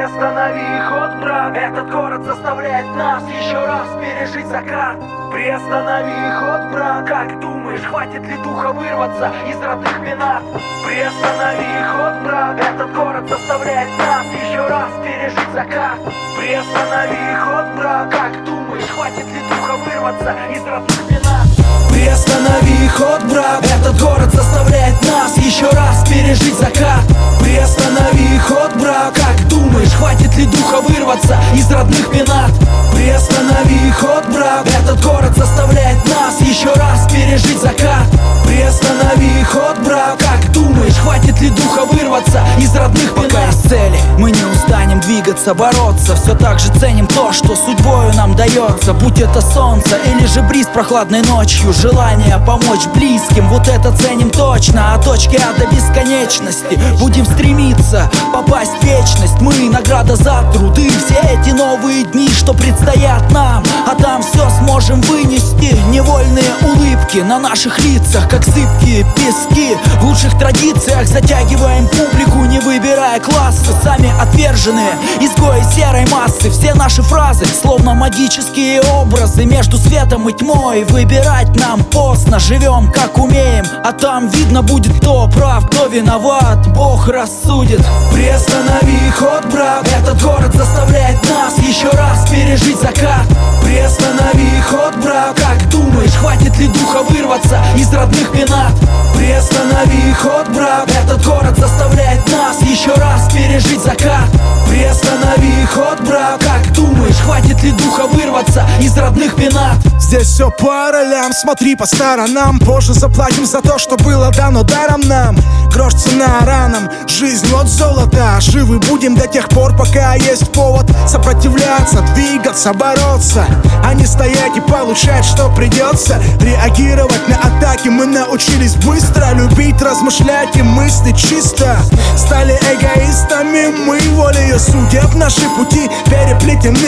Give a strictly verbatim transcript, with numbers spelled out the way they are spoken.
Приостанови ход, брат, этот город заставляет нас еще раз пережить закат. Приостанови ход, брат, как думаешь, хватит ли духа вырваться из родных пенат? Приостанови ход, брат, этот город заставляет нас еще раз пережить закат. Приостанови ход, брат, как думаешь, хватит ли духа вырваться из родных пенат? Приостанови ход, брат, этот город заставляет нас еще раз пережить закат. Приостанови ход, брат, как думаешь, хватит ли духа вырваться из родных пенат? Приостанови ход, брат, этот город заставляет нас еще раз пережить закат. Приостанови ход, брат, как думаешь, хватит ли духа вырваться из родных пенат? Пока есть цели, мы не устанем двигаться, бороться. Все так же ценим то, что судьбою нам дается. Будь это солнце или же бриз прохладной ночью, желание помочь близким, вот это ценим точно. От точки А до бесконечности будем стремиться попасть в вечность. Мы награда за труды, все эти новые дни, что предстоят нам. А там все сможем вынести, невольные улыбки на наших лицах, как сыпкие пески. В лучших традициях затягиваем публику, не выбирая классы. Сами отверженные изгои серой массы. Все наши фразы словно магические образы между светом и тьмой. Выбирать нам поздно, живем как умеем, а там видно будет, кто прав, кто виноват, Бог рассудит. Приостанови ход, брат, этот город заставляет нас еще раз пережить закат. Приостанови ход, брат, как думаешь, хватит ли духа вырваться из родных пенат? Приостанови ход, брат, этот город заставляет нас еще раз пережить закат. Приостанови ход, брат, как думаешь, хватит ли духа вырваться из родных пенат? Здесь все по ролям, смотри по сторонам. Позже заплатим за то, что было дано даром нам. Грош цена ранам, жизнь от золота. Живы будем до тех пор, пока есть повод сопротивляться, двигаться, бороться, а не стоять и получать, что придется. Реагировать на атаки мы научились быстро. Любить, размышлять и мыслить чисто. Стали эгоистами мы, волею судеб наши пути переплетены